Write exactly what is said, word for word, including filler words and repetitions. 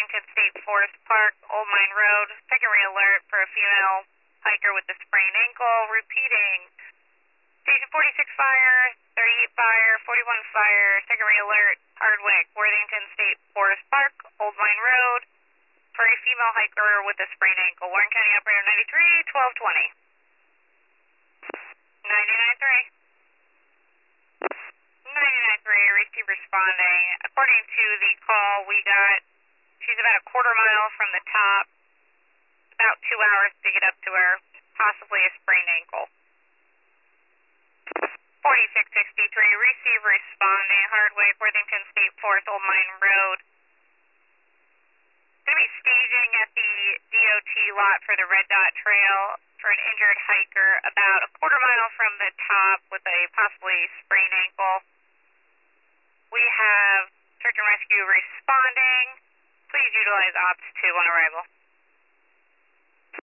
Worthington State Forest Park, Old Mine Road. Secondary alert for a female hiker with a sprained ankle. Repeating. Station forty-six fire, thirty-eight fire, forty-one fire. Secondary alert, Hardwick, Worthington State Forest Park, Old Mine Road. For a female hiker with a sprained ankle. Warren County Operator ninety-three, twelve twenty. ninety-nine three. ninety-nine three, receive responding. According to the call we got, she's about a quarter mile from the top. About two hours to get up to her, possibly a sprained ankle. forty-six sixty-three, receive responding. Hardwick, Worthington State Forest, Old Mine Road. Going to be staging at the D O T lot for the Red Dot Trail for an injured hiker about a quarter mile from the top with a possibly sprained ankle. We have search and rescue responding. Please utilize Ops two on arrival.